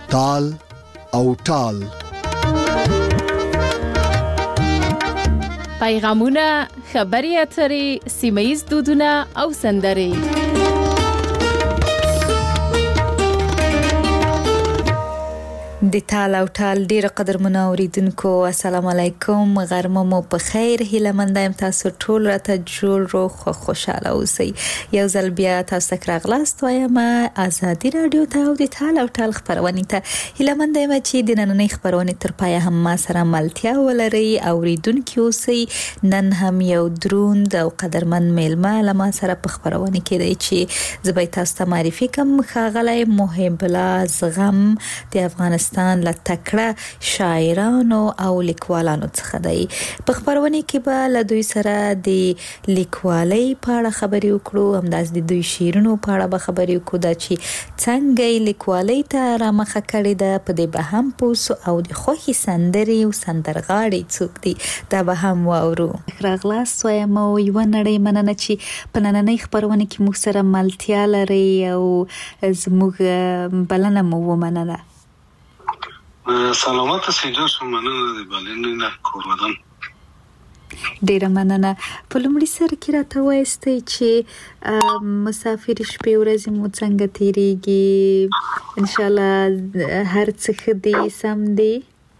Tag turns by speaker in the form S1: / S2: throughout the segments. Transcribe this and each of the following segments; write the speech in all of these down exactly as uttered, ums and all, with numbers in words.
S1: تال او ټال.
S2: پیغامونه، خبري اترې، سیمه‌ییز دودونه او سندرې.
S3: د تال او ټال ډیر قدرمن اوریدونکو السلام علیکم، غرمه مو په خیر، هیله مند یم تاسو ټول راته جوړ روغ خو خوشاله اوسئ. یو ځل بیا تاسو ته راغلاست وایم ازادي رادیو ته او د تال او ټال خبرونه ته هیله مند یم چې د نننۍ خبرونه تر پای هم ما سره ملتیا ولري. اوریدونکو اوسئ، نن هم یو دروند او قدرمن میلمه لما سره په خبرونه کې دی چې زبې تاسو ته معرفي کوم. ښاغلی محب الله زغم د افغانستان له تکړه شاعرانو او لیکوالانو څخه دی. په خبرونه کې به له دوی سره د لیکوالۍ په اړه خبرې وکړو، همداس د دوی شعرونو په اړه به خبرې وکړو، دا چې څنګه لیکوالۍ ته رامخه کړې ده، په دې به هم پوسو او د خوښي سندرې او سندرغاړي څوک دي دا به هم واورو. راغلاست وایم او یو نړۍ مننه چې په نننۍ خبرونه کې موږ سره ملتیا لري او زموږ بلنه مو ومنله.
S4: سلامت سیجا شو، مننه د بلنې نه کورودم.
S3: ډیره مننه. په لومړي سر کې راته وایستئ چې مسافر شپې ورځې مو څنګه تیریږي؟ ان شاء الله هر څه ښه دي، سم دي؟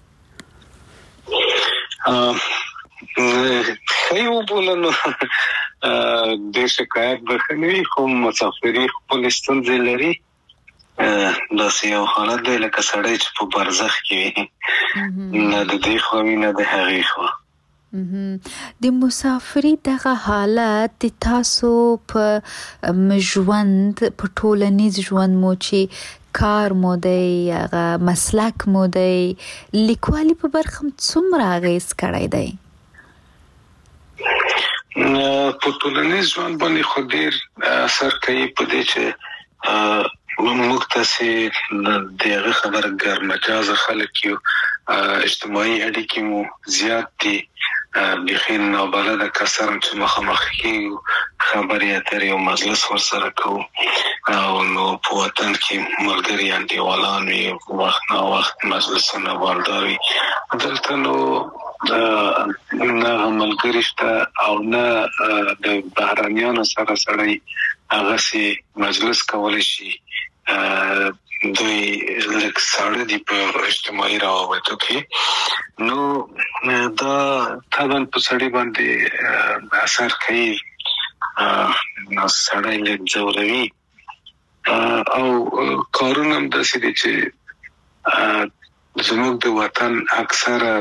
S4: ښه یو بولنو د شکایت بخنوي، خو مسافري خپل ستونزې لري. داسې یو حالت دی لکه سړی چې په برزخ کې وي، نه د دې خوا وي نه د هغې خوا.
S3: د مسافري دغه حالت د تاسو په ژوند، په ټولنیز ژوند مو چې کار مو دی، هغه مسلک مو دی، لیکوالي په برخه څومره اغېز کړی دی؟
S4: په ټولنیز ژوند باندې خو ډېر اثر کوي، په دې چې موږ تاسې د هغه خبره ګرمجازه خلک یو، اجتماعي اړیکې مو زیات دي، بیخي نابلده کسان چې مخامخ کېږو، خبرې اترې او مجلس ورسره کوو، او نو په وطن کې ملګري انډیوالان وي، وخت نا وخت مجلسونه والدار وي. دلته نو نه ملګري شته او نه د بهرنیانو سره سړی هغسې مجلس کولی شي. دوی لږ ساړه دي په اجتماعي روابطو کې، نو دا طبعا په سړي باندې اثر کوي، نو سړی لږ ځوروي. او کارونه هم داسې دي چې زموږ د وطن اکثره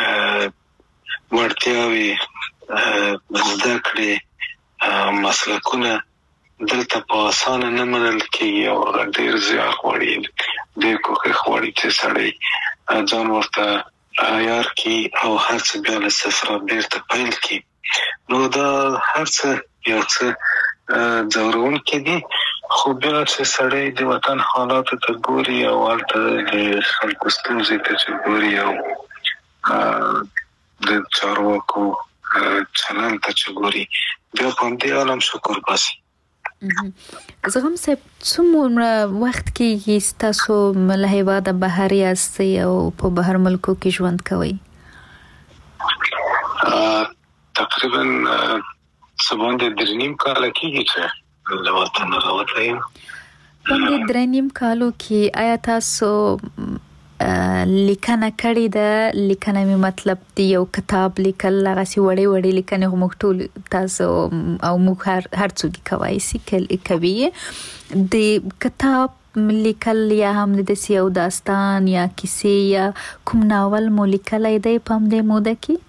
S4: وړتیاوې، زده کړې، مسلکونه دلته په اسانه نه منل کېږي او هغه ډېر زیار غواړي، ډېر کوښښ غواړي چې سړی ځان ورته عیار کړي او هر څه بیا له صفره بېرته پیل کړي. نو دا هر څه یو څه ځوروونکي دي، خو بیا چې سړی د وطن حالاتو ته ګوري او هلته د خلکو ستونزې ته چې ګوري او د چارواکو چلند ته چې ګوري، بیا په همدې عالم شکر باسي.
S3: زغم صاحب، څومره وخت کېږي ستاسو له هېواده بهر یاستئ او په بهر ملکو کې ژوند کوئ؟
S4: تقریبا څه باندې درې نیم کاله کېږي چې له وطنه راوتلی یم.
S3: باندې درې نیم کالو کې آیا تاسو لیکنه کړې ده؟ لیکنه می مطلب دی یو کتاب لیکل، هغه سی وړې وړې لیکنې هم ټول تاسو او موږ هر هر څوک کوي سی کوي. د کتاب لیکل یا هم د یو داستان یا کیسې یا کوم ناول مو لیکلی دی په همدې موده کې؟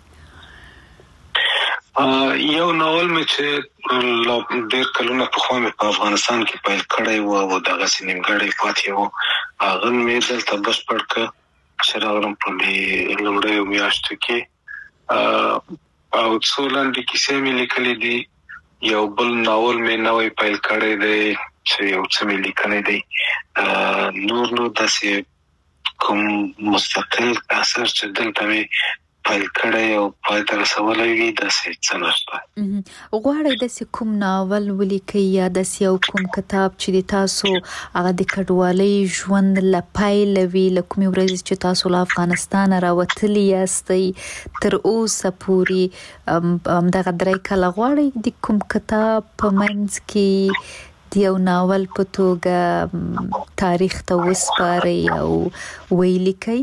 S4: یو ناول مې چې ډېر کلونه پخوا مې په افغانستان کې پیل کړی و او دغسې نیمګړی پاتې و، هغه مې دلته بشپړ کړ چې راغلم په دې لومړیو میاشتو کې، او څو لنډې کیسې مې لیکلې دي. یو بل ناول مې نوی پیل کړی دی چې یو څه مې لیکلی دی. نور نو داسې کوم مستقل اثر چې دلته مې پیل کړی او پای ته رسولی وي داسې څه نشته.
S3: غواړئ داسې کوم ناول ولیکئ یا داسې یو کوم کتاب چې د تاسو هغه د کډوالۍ ژوند له پیله وي، له کومې ورځې چې تاسو له افغانستانه راوتلي یاستئ تر اوسه پورې همدغه درې کاله غواړئ د کوم کتاب په منځ کې د یو ناول په توګه تاریخ ته وسپارئ او ولیکئ؟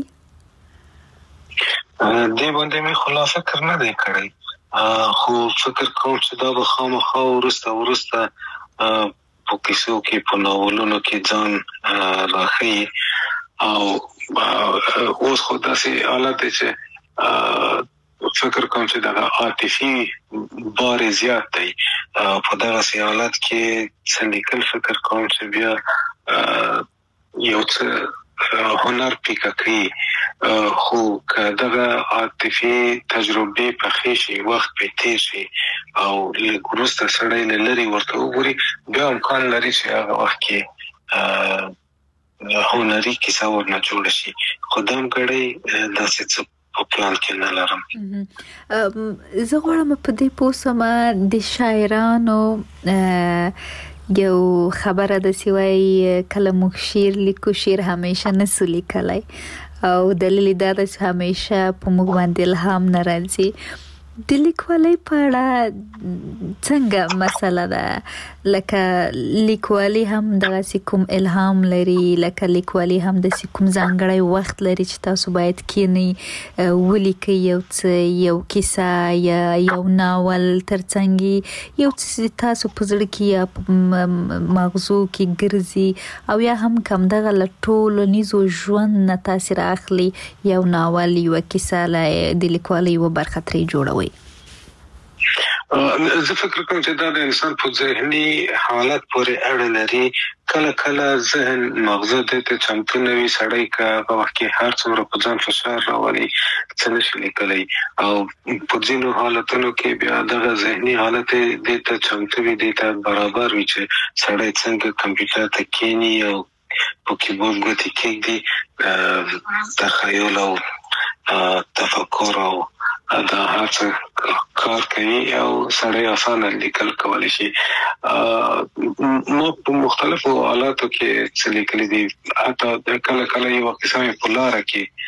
S4: دې باندې مې خو لا فکر نه دی کړی، خو فکر کوم چې دا به خامخا وروسته وروسته په کیسو کې په ناولونو کې ځان راښیي او اوس خو داسې حالت دی چې فکر کوم چې دغه عاطفي بار زیات دی په دغسې حالت کې څه لیکل فکر کوم چې بیا یو څه هنر پیکه کوي، خو که دغه عاطفي تجربې پخې شي، وخت پې تېر شي او لږ وروسته سړی له لرې ورته وګوري، بیا امکان لري چې هغه وخت کې هنري کیسه ورنه جوړه شي، خو دا هم ګړی داسې څه په پلان کې نه لرم.
S3: زه غواړم په دې پوه شم د شاعرانو یو خبره داسې وایي کله موږ شعر لیکو، شعر همیشه نسو لیکلی او دلیل دا ده چې همیشه په موږ باندې الهام نه راځي. د لیکوالۍ په اړه څنګه مسله ده؟ لکه لیکوالي هم دغسې کوم الهام لري، لکه لیکوالي هم داسې کوم ځانګړی وخت لري چې تاسو باید کینئ ولیکئ یو څه، یو کیسه یا یو ناول، ترڅنګ یو څه تاسو په زړه کې یا په مغزو کې ګرځي او یا هم کم دغه له ټولنیزو ژوند نه تاثیر اخلي، یو ناول یوه کیسه د لیکوالۍ یوه برخه ترې جوړوئ.
S4: زه فکر کوم چې دا د انسان په ذهني حالت پورې اړه لري. کله کله ذهن مغزه دې ته چمتو نه وي، سړی که هغه وخت کې هر څومره په ځان فشار راولي څه نشي لیکلی، او په ځینو حالتونو کې بیا دغه ذهني حالت دې ته چمتو وي، دې ته برابر وي چې سړی څنګه کمپیوټر ته کینی او په کیبورډ ګوتې کېږدي، تخیل او تفکر او دا هر څه کار کوي او سړی اسانه لیکل کولی شي. ما په مختلفو حالاتو کې څه لیکلي دي، حتی کله کله یوه کیسه مې په لاره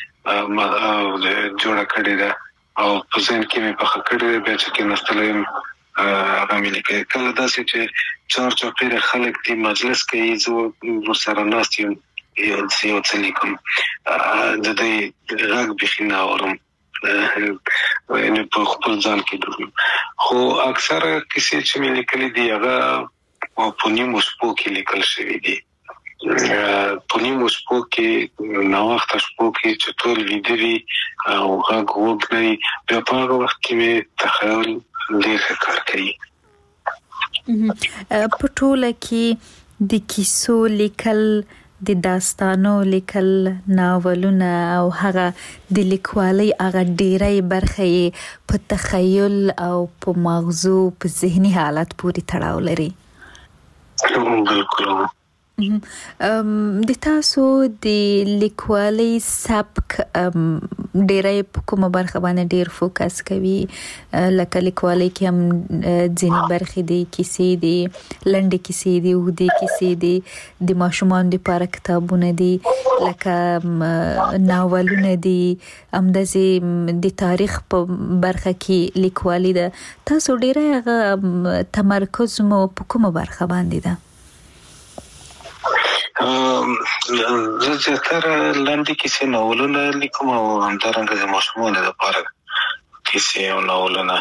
S4: کې جوړه کړې ده او په ذهن کې مې پخه کړې ده، بیا چې کېناستلی یم هغه مې لیکلي. کله داسې چې چار چاپېره خلک دي مجلس کوي، زه ورسره ناست یم یو څه لیکم، د دوی غږ بیخي نه اورم، یعنې په خپل ځان کې ډوب یم. خو اکثره کیسې چې مې لیکلي دي هغه په نیمو شپو کې لیکل شوي دي، په نیمو شپو کې، ناوخته شپو کې چې ټول ویده وي او غږ وږ نه وي، بیا په هغه وخت کې مې تخیل ډېر ښه کار کوي.
S3: په ټوله کې د کیسو لیکل، د داستانو لیکل، ناولونه او هغه د لیکوالۍ هغه ډیری برخه یې په تخیل او په مغزو په ذهني حالت پورې تړاو لري.
S4: بالکل.
S3: د تاسو د لیکوالۍ سبک ډیری په کومه برخه باندې ډیر فوکس کوي؟ لکه لیکوالۍ کې هم ځینې برخې دي، کیسې دي، لنډې کیسې دي، اوږدې کیسې دي، د ماشومانو لپاره کتابونه دي، لکه ناولونه دي، همداسې د تاریخ په برخه کې لیکوالي ده. تاسو ډیری هغه تمرکز مو په کومه برخه باندې ده؟
S4: زه زیاتره لنډې کیسې، ناولونه لیکم او همدارنګه د ماشومانو لپاره کیسې او ناولونه.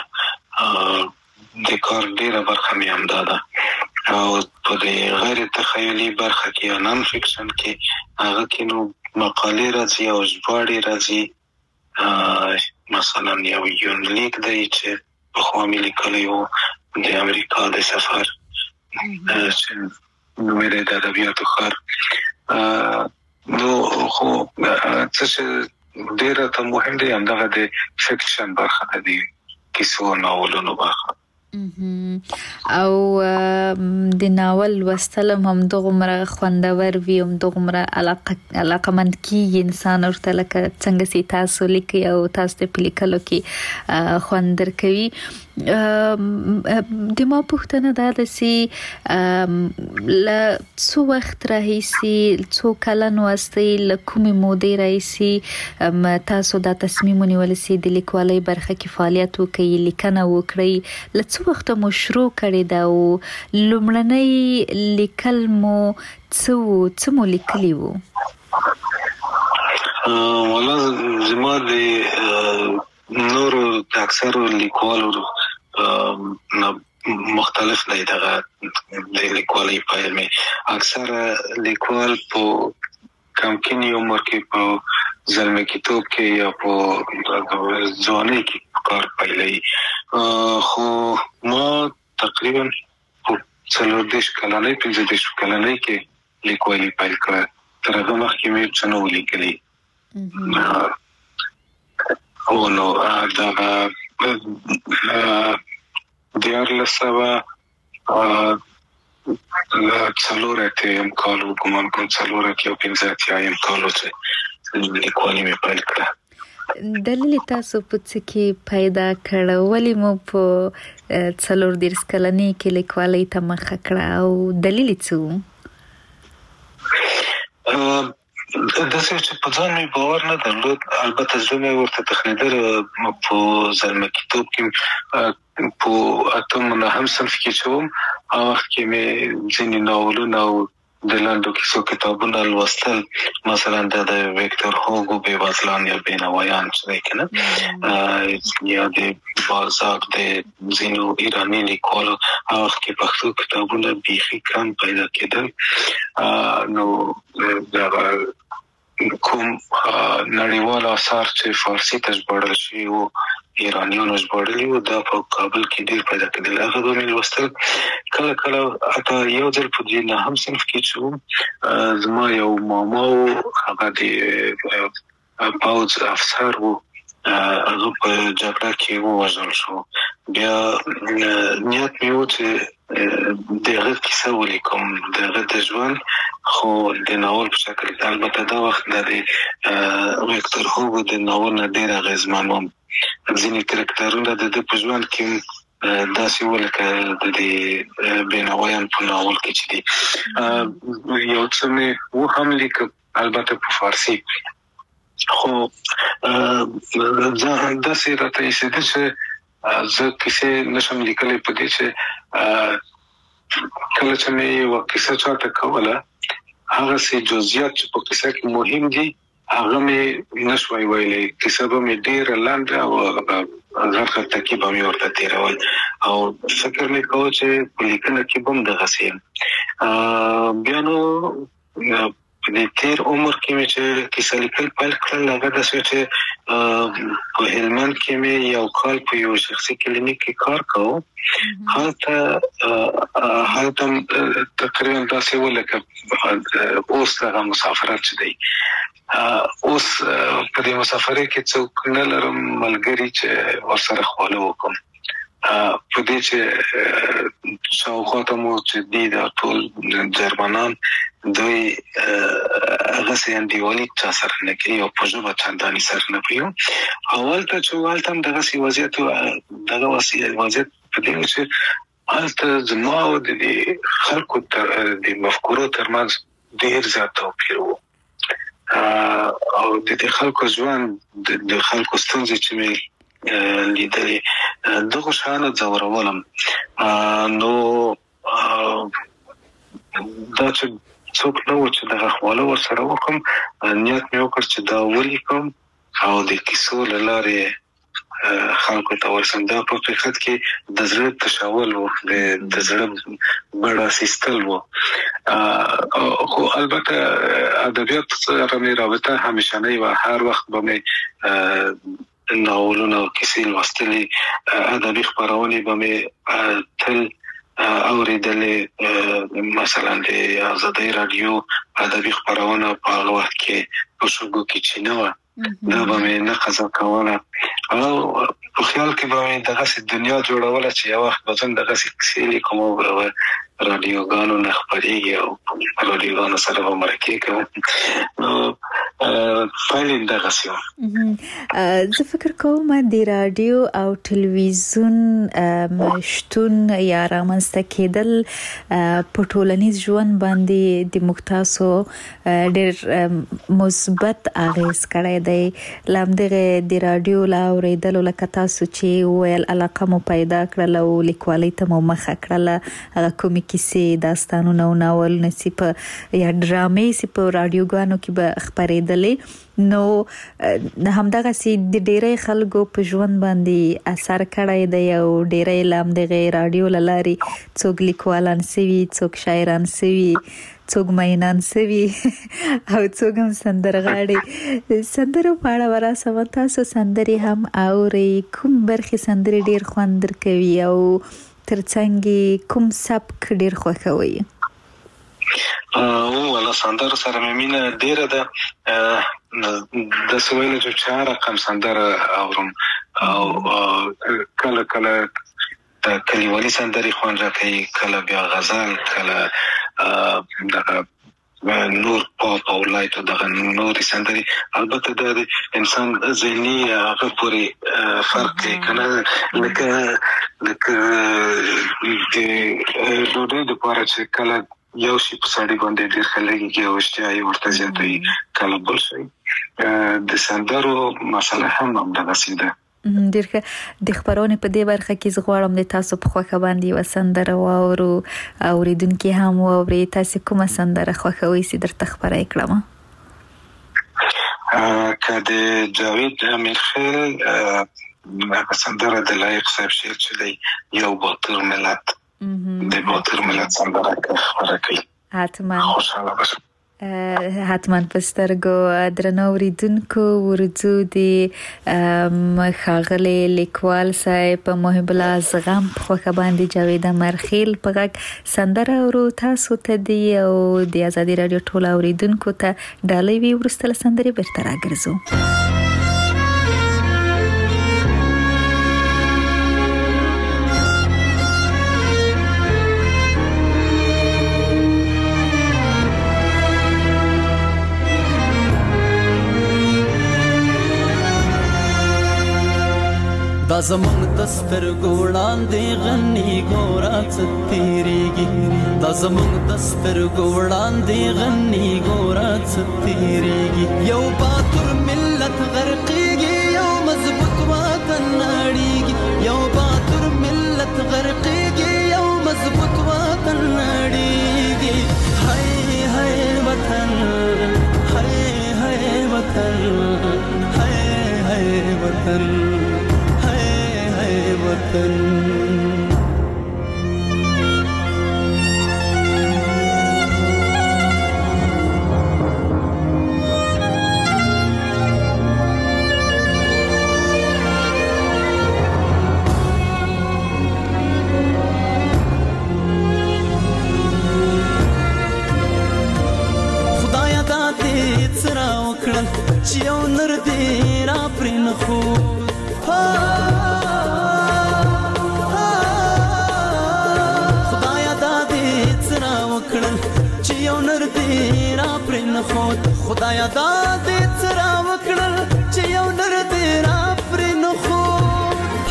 S4: د کار ډېره برخه مې همدا ده او په د غیر تخیلي برخه کې یا نان فکشن کې هغه کې نو مقالې راځي او ژباړې راځي. مثلا یو یونلیک دی چې پخوا مې لیکلی و د امریکا د سفر، نومې دی د ادبیاتو ښار. نو خو څه چې ډېر راته مهم دی همدغه د فکشن برخه ده، د کیسو او ناولونو برخه.
S3: او د ناول وستلم هم دغمره خوندور وي هم دغمره علاقه علاقمند کی انسان ورته لکه څنګه سي تاسو لیکي او تاسو په لیکلو کې خوندر کوي. د ما پوښتنه دا ده چې ل څو وخت راهیسي څو کلن واسطه ل کومې مودې راهیسي تاسو دا تصمیم ونیول چې د لیکوالۍ برخه کې فعالیت وکړئ لیکنه وکړئ ل څو وخت مو شروع کړی دا او لومړنۍ لیکل مو څو څو مو لیکلی وو؟
S4: والله زما د نور د اکثر لیکوالو مختلف دی دغه د لیکوالۍ پیل می اکثر لیکوال په کمکینی عمر کې په زلمه کتاب کې یا په ځوانۍ کې کار پیلوي خو ما تقریبا په څلور دیش کلنۍ پنځه دیش کلنۍ کې لیکوالۍ پیل کړه تر هغه مخکې مې څه نه لیکلي او نو دا دیار لسوا څلورته ام کالو کوم کوم څلورته او پنځه یم کالو چې لیکوالۍ مې پیل کړه.
S3: دلیل تاسو په څه کې پیدا کړ ولی مو په څلور دیرش کلنۍ کې لیکوالۍ ته مخه کړه او دلیل څه؟
S4: د څه چې په ځان مې باور نه درلود البته زه مې ورته تخنیدل په زلمه کتاب کې په اتم نه هم صنف کې شوم او وخت کې مې ځینې ناولونه او د لاندو کیسو کتابونه لوستل مثلا د ویکتور هوګو بے وزلان یا بینوایان څه کنه یا د بازاک د ځینو ایرانی لیکوالو او وخت کې پښتو کتابونه بیخي کم پیدا کېدل نو دا کوم نړیوال آثار چې فارسی ته ژباړل شوي وو ایرانیانو ژباړلي وو دا په کابل کې ډېر پیدا کېدل هغه به مې لوستل کله کله حتی یو ځل په دې نه هم صنف کې شوم زما یو ماما و هغه د پوځ افسر و هغه په جګړه کې ووژل شو بیا نیت مې و چې دغه کیسه ولیکم دغه د ژوند خو د ناول په شکل البته دا وخت د ویکتور هوګو د ناول نه ډیر اغیزمن وم ځینې کرکټرونه د د په ژوند کې داسې ولکه د دې بینوایان په ناول کې چې دي یو څه مې و هم لیک البته په فارسی خو ځان داسې راته ایسه چې زه کیسه نشم لیکلی په دې چې کله چې مې یو کیسه چاته کوله هغه سي جزئیات چې په کیسه کې مهم دي هغه مې نشوي ویلي کیسه به مې ډېر لاندې او هغه ترکیب به مې ورته تیرول او فکر مې کوم چې په لیکنه کې به هم دغه سي بیا نو د تیر عمر کې مې چې کیسه لیکل پیل کړل هغه د څه چې په هلمند کې مې یو کال په یو شخصي کلینیک کې کار کوم هلته هلته تقریبا داسې ولکه اوس هغه مسافرت شدی اوس په دې مسافرې کې څوک نه لرم ملګری چې ورسره خواله وکم په دې چې شاوخواته مو چې دي د ټول جرمنان دوی هغه سي انډیوالي چا سره نه کوي او په ژبه چنداني سره نه کوي اول ته چې ولته هم دغه سی وضعیت دغه وضعیت په دې چې هلته زما او د خلکو تر د مفکورو ترمنځ ډېر زیات توپیر و او د دې خلکو ژوند د خلکو ستونزې چې مې لیدلې دغه شانه ځورولم نو دا چې څوک نو چې دغه خواله ورسره وکم نیت مې وکړ چې دا ولیکم او د کیسو له لارې خلکو ته ورسم دا په حقیقت کې د زړه تشاول و د زړه بڑا سیستل و خو البته ادبیات سره مې رابطه همیشنی و هر وخت به مې ناولونه او کیسې لوستلې ادبي خپرونې به مې تل اوریدلې مثلا د آزادۍ رادیو ادبي خپرونه په هغه وخت کې په شګو کې چې نو دا به مې نه قضا کوله او په خیال کې به مې دغسې دنیا جوړوله چې یو وخت به زه دغسې کیسې لیکم او به رادیوګانو نه خپرېږي او رادیوګانو سره به مرکې کوم نو فایل یې دغسې وه.
S3: زه فکر کوم د رادیو او تلویزیون شتون یا رامنځته کېدل په ټولنیز ژوند باندې د موږ تاسو ډېر مثبت اغېز کړی دی. له همدغې د رادیو له اورېدلو لکه تاسو چې وویل علاقه مو پیدا کړله او لیکوالۍ ته مو مخه کړله، هغه کومې کیسې داستانونه او ناولونه چې په یا ډرامې چې په رادیوګانو کې به خپرېدلې نو همدغسې د ډېری خلکو په ژوند باندې اثر کړی دی او ډېری له همدغې رادیو له لارې څوک لیکوالان سوي، څوک شاعران سوي، څوک مینان سوي او څوک هم سندرغاړي. سندرو په اړه به راسمه، تاسو سندرې هم اورئ؟ کوم برخې سندرې ډېر خوند درکوي او ترڅنګ کوم سبک ډېر خوښوئ؟
S4: او ولا سندر سره مې مینه ډېره ده. داسې ویلی چې هر رقم سندره اورم او کله کله د کلیوالي سندرې خوند راکوي، کله بیا غزل، کله دغه نور پاپ او لایټ او دغه نورې سندرې. البته دا د انسان ذهني هغه پورې فرق کوي که نه، لکه لکه د ډوډۍ دپاره چې کله یو شي په سړي باندې ډېر ښه لګېږي او اشتها یې ورته زیاته وي، کله بل شی. د سندرو مسله هم همدغسې ده.
S3: ډېر ښه. د خپرونې په دې برخه کې زه غواړم د تاسو په خوښه باندې یوه سندره واورو، اورېدونکي هم واوري. تاسې کومه سندره خوښوئ چې درته خپره یې کړمه؟
S4: که د جاوید امیرخیل هغه سندره د لایق صاحب شعر چې دی یو باتور ملت، د باتور ملت سندره خپره کوي،
S3: حتما
S4: خوشحاله بشم.
S3: حتما په سترګو. درنو اورېدونکو، ورځو د ښاغلي لیکوال صاحب په محب الله زغم په خوښه باندې جاوید امیرخیل په غږ سندره اورو. تاسو ته دی او د ازادي راډیو ټول اورېدونکو ته ډالۍ وي. وروسته له سندرې بېرته راګرځو.
S5: دا زمونږ د سترګو وړاندې غني ګوره څه تېرېږي، دا زمونږ د سترګو وړاندې غني ګوره څه تېرېږي. یو باتور ملت غرقېږي، یو مضبوط وطن نړېږي، یو باتور ملت غرقېږي، یو مضبوط وطن نړېږي. هی هی وطن، هی هی وطن، هی هی وطن، وطن. خدایا دا دې څه راوکړل چې یو نر دې را پرې نښود. خدایا دا دې څه راوکړل چې یو نر دې را پرې نښود.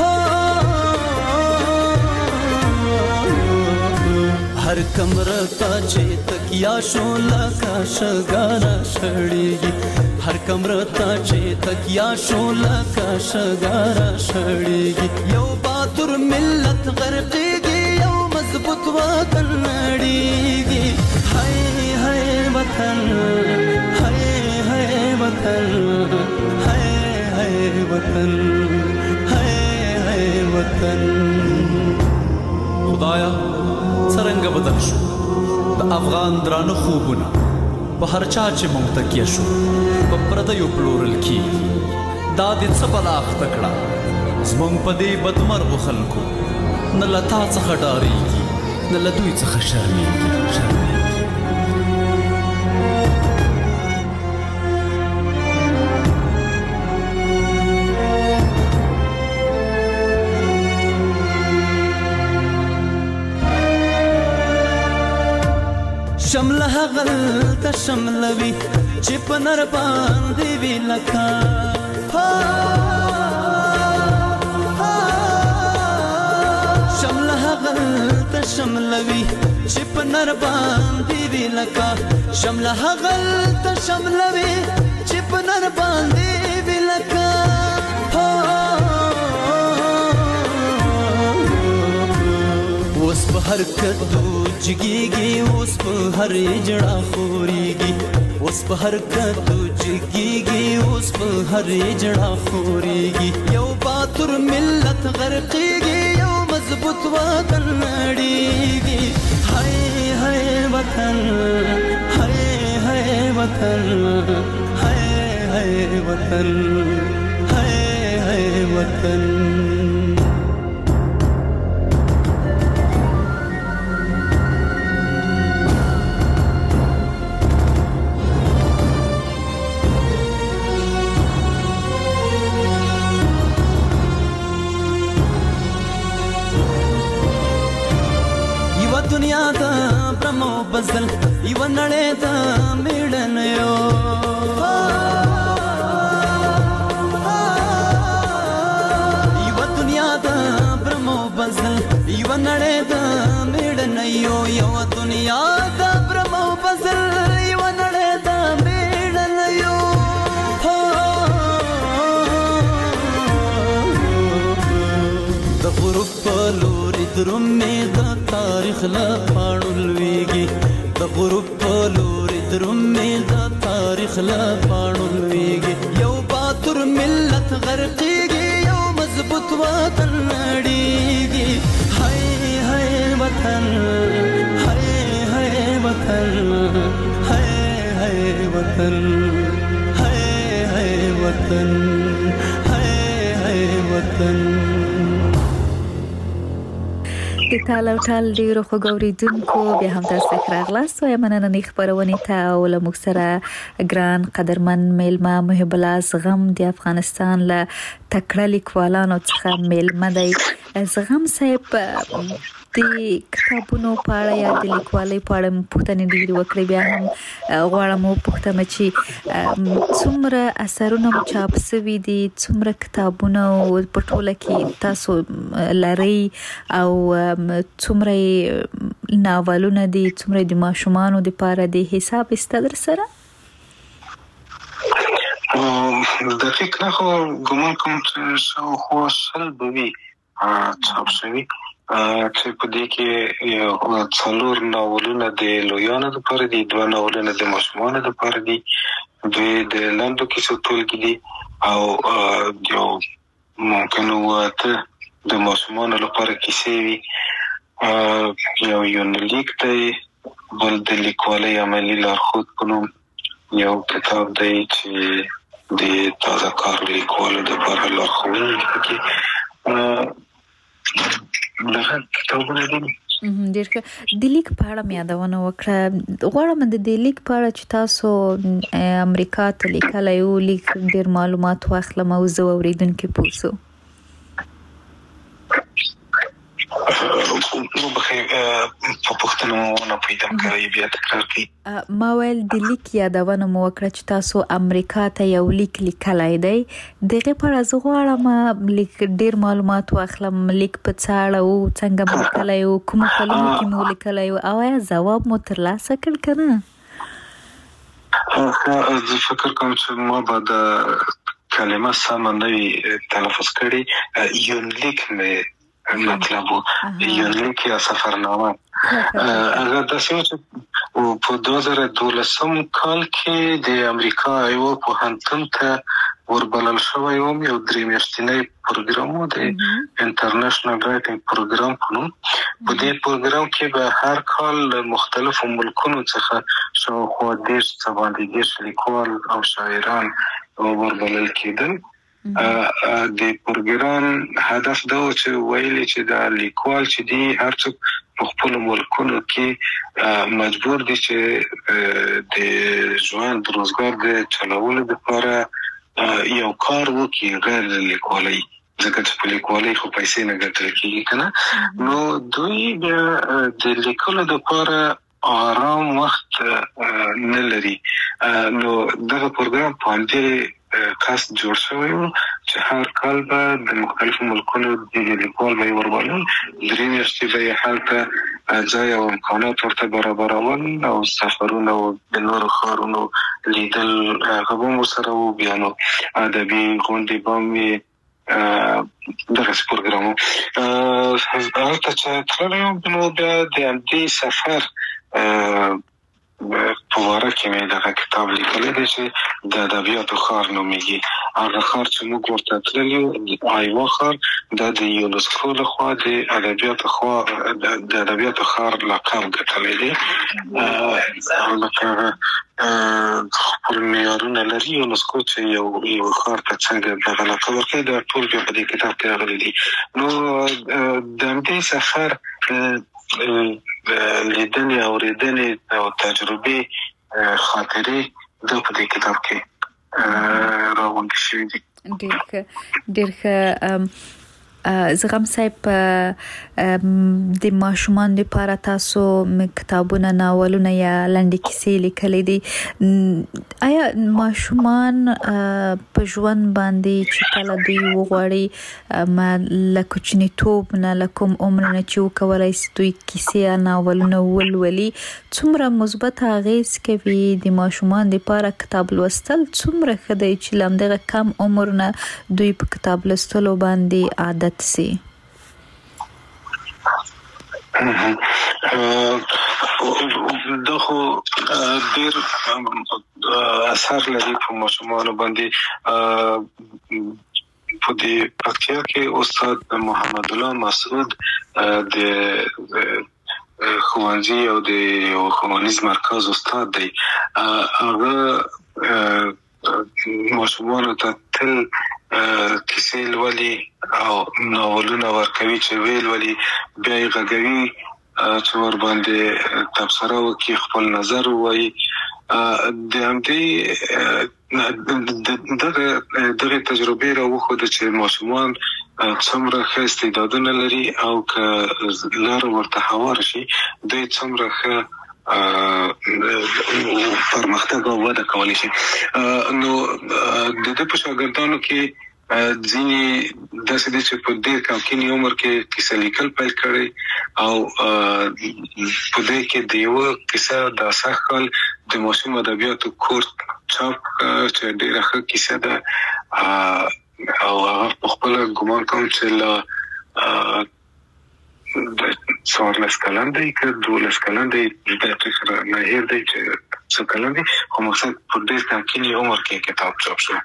S5: هر کمره ته چې تکیا شو لکه شګاره شړېږي، هر کمره ته چې تکیا شو لکه شګاره شړېږي. یو باتور ملت غرقېږي، یو مضبوط وطن نړېږي. هی هی وطن، هی هی وطن، هی هی وطن، هی هی وطن. خدایا څرنګه بدل شو د افغان درانه خوبونه، په هر چا چې مونږ تکیه شو په پردیو پلورل کېږي. دا دې څه بلا اخته کړه زمونږ په دې بدمرغو خلکو، نه له تا څخه ډارېږي، نه له دوی څخه شرمېږي. هغل تشملوي چې په نر باندې وی لکا شمل هغل تشملوي چې په نر باندې وی لکا شمل هغل تشملوي چې په نر باندې وی لکا اوس په هر کدو جګيږي اوس په هر جړه خوريږي اوس په هر کدو جګيږي اوس په هر جړه خوريږي یو باتور ملت غرقيږي یو مضبوط وطن نړيږي هاي هاي وطن هاي هاي وطن هاي هاي وطن هاي هاي وطن دنیا دا برمو بزل یو نړۍ دا میړن یو یو دنیا دا برمو بزل یو نړۍ دا میړن یو یو دنیا دا برمو بزل یو نړۍ دا میړن یو د غروب په لوري درومې د تاریخ لا پاړولېږي د غروب په لوري درومې د تاریخ لا پاړولېږي یو باتور ملت غرقېږي یو مضبوط وطن نړېږي هاي هاي وطن هاي هاي وطن هاي هاي وطن هاي هاي وطن هاي هاي وطن
S3: د تاله ټال ډیرو خوګوریدونکو بیا هم تاسو راغلاست او مننه نه خبرونه ته او له موږ سره ګران قدرمن میلمه محب الله زغم د افغانستان له تکړه لیکوالانو څخه میلمه دی زغم صاحب د کتابونو په اړه یا د لیکوالۍ په اړه پوښتنې ډېرې وکړې بیا هم غواړم وپوښتم چې څومره اثرونه مو چاپ شوي دي څومره کتابونه په ټوله کې تاسو لرئ او څومره ناولونه دي څومره د ماشومانو دپاره د حساب سته در سره
S4: دقیق نه خو ګمان کوم چې شاوخوا شل به وي چاپ شوي چې په دې کې یو څلور ناولونه د لویانو لپاره دي دوه ناولونه د ماشومانو لپاره دي دوی د لاندو کیسو ټولګې دي او یو ممکن واته د ماشومانو لپاره کیسې وي یو یونلیک دی بل د لیکوالۍ عملي لارښود په نوم یو کتاب دی چې د تازه کار لیکوالو لپاره لارښوونه کوي دغه کتابونه دي
S3: ډېر د لیک په اړه مې یادونه وکړه غواړم د دې لیک په اړه چې تاسو امریکا ته لیکلی یو لیک ډېر معلومات واخلم او زه اورېدونکي پوه شو
S4: نو بخیر په پښتنو نه پیدا کړی بیا تکرار کی
S3: ما ویل د لیک یادونه مو وکړه چې تاسو امریکا ته یو لیک لیکلی دی دغه په اړه زه غواړم لیک ډېر معلومات واخلم لیک په څه اړه و څنګه مو لیکلی و کومو کلونو کې مو لیکلی و او آیا ځواب مو ترلاسه کړ که نه
S4: زه فکر کوم چې ما به د کلمه سمه نه وي تلفظ کړې یونلیک مې مطلب یونلیک یا سفرنامه هغه د سیمه په دوه زره دولسم کال کې د امریکا یو پوهنتون ته وربلل شوی وم یو درې میاشتنی پروګرام و د انټرنیشنل رایټینګ پروګرام په نوم په دې پروګرام کې به هر کال مختلفو ملکونو څخه شاوخوا دېرش څه باندې دېرش لیکوال او شاعران وربلل کېدل د پروګرام هدف دا و چې ویلي چې دا لیکوال چې دی هر څوک په خپل ملکونو کې مجبور دي چې د ژوند روزګار د چلولو لپاره یو کار وکړي غیر لیکوالۍ ځکه چې په لیکوالۍ خو پیسې نه ګټل کېږي کنه نو دوی د لیکلو لپاره آرام وخت نه لري. نو دغه پروګرام په همدې کاست جوړ شوی و چې هر کال به د مختلفو ملکونو د لیکوال به یې وربلل، درې میاشتې به یې هلته ځای او امکانات ورته برابرول او سفرونه او د نورو ښارونو لیدل هغه به هم ورسره و. بیا نو ادبي غونډې به هم وي، دغسې پروګرام و. هلته چې تللی یم نو بیا د همدې سفر په باره کې مې دغه کتاب لیکلی دی چې د ادبیاتو ښار نومیږي. هغه ښار چې موږ ورته تللي یو آیوا ښار، دا د یونسکو لخوا د ادبیاتو خوا د ادبیاتو ښار لقب ګټلی دی. لکه خپل معیارونه لري یونسکو چې یو یو ښار ته څنګه دغه لقب ورکوي، دا ټول بیا په دې کتاب کې راغلي دي. نو د همدې سفر لیدنې اورېدنې او تجربې خاطرې دا په دې کتاب کې راغونډې شوي دي.
S3: ډېر ښه ډېر ښه. زغم صاحب، د ماشومان لپاره تاسو کتابونه، ناولونه یا لنډې کیسې لیکلې دي. آیا ماشومان په ژوند باندې چې کله دوی وغواړي له کوچنیتوب نه، له کوم عمر نه چې وکولای شي دوی کیسې یا ناولونه ولولي، څومره مثبت اغېز کوي د ماشومان لپاره کتاب لوستل؟ څومره ښه دی چې له همدغه کم عمر نه دوی په کتاب لوستلو باندې عادت سي؟
S4: دا خو ډېر اثر لري په ماشومانو باندې. په دې پکتیا کې استاد محمد الله مسعود د ښوونځي او د ښوونیز مرکز استاد دی. هغه ماشومانو ته تل کیسې لولي او ناولونه ورکوي چې ویل ولي، بیا یې غږوي چې ور باندې تبصره وکړي، خپل نظر ووایي. د همدې دغه دغه تجربې راوښوده چې ماشومان څومره ښه استعدادونه لري او که لاره ورته هواره شي دوی څومره ښه پرمختګ او وده کولی شي. نو د دې په شاګردانو کې ځینې داسې دي چې په ډېر کمکیني عمر کې کیسه لیکل پیل کړی او په دې کې د یوه کیسه د سږ کال د ماشوم ادبیاتو کور چاپ چې ډېره ښه کیسه ده او هغه په خپله ګمان کوم چې له د څوارلس کلن دی که دولس کلن دی، د فکر نه هیر دی چې څو کلن دی، خو مقصد په ډېر کمکیني عمر کې کتاب چاپ شو.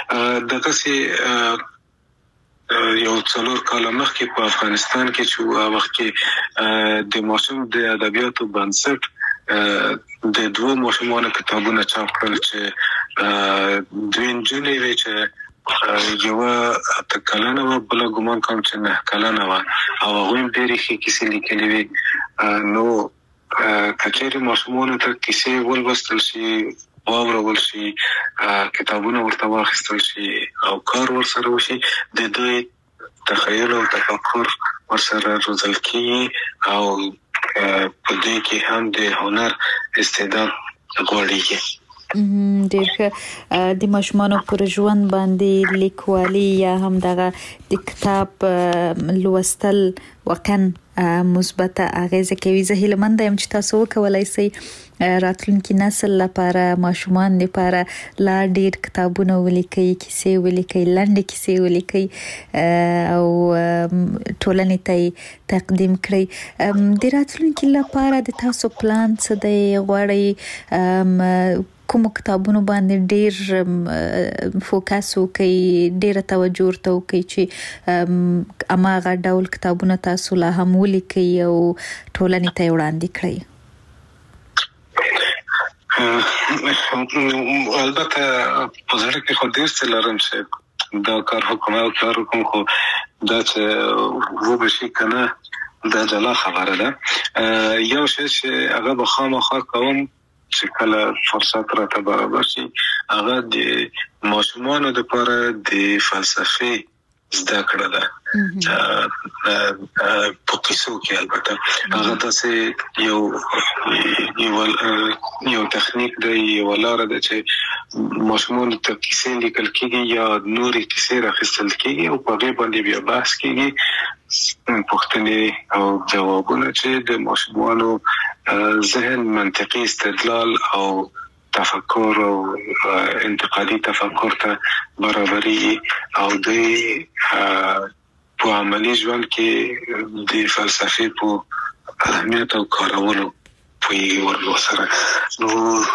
S4: دغسې یو څلور کاله مخکې په افغانستان کې چې هغه وخت کې د ماشوم د ادبیاتو بنسټ د دوه ماشومانو کتابونه چاپ کړل چې دوی نجونې وې چې یوه اته کلنه وه، بله ګمان کوم چې نه کلنه وه او هغوی هم ډېرې ښې کیسې لیکلې وې. نو که چېرې ماشومانو ته کیسې ولوستل شي، واورول شي، کتابونه ورته واخیستل شي او کار ورسره وشي، د دوی تخیل او تفکر ورسره روزل کېږي او په دې کې هم د هنر استعداد غوړېږي.
S3: ډېر ښه. د ماشومانو پر ژوند باندې لیکوالي یا هم دغه د کتاب لوستل واقعا مثبته اغیزه کوي. زه هیله مند یم چې تاسو وکولای شئ راتلونکي نسل لپاره، ماشومان لپاره لا ډېر کتابونه ولیکئ، کیسې ولیکئ، لنډې کیسې ولیکئ او ټولنې ته تقدیم کړئ. د راتلونکي لپاره د تاسو پلان څه دی؟ غواړئ کوم کتابونو باندې ډېر فوکس وکړئ، ډېره توجه ورته وکړئ چې هماغه ډول کتابونه تاسو لا هم ولیکئ او ټولنې ته یې وړاندې کړئ؟
S4: البته په زړه کې خو ډېر څه لرم چې دا کار وکړم او کار وکړم، خو دا چې وبشي که نه دا جلا خبره ده. یو شی چې هغه به خامخا کوم چې کله فرصت راته برابر شي، هغه د ماشومانو لپاره د فلسفې زده کړه ده. په قصو کې البته هغه تاسو یو یو یو تخنیک دی یو لار ده چې ماشومان ته کیسې لیکل کېږي یا نورې کیسې راخیستل کېږي او په هغې باندې بیا بحث کېږي پوښتنې او ځوابونه چې د ماشومانو ذهن منطقي استدلال او تفکر او انتقادي تفکر ته برابري او د په عملي ژوند کې د فلسفې په اهمیت او کارولو په یو سره نو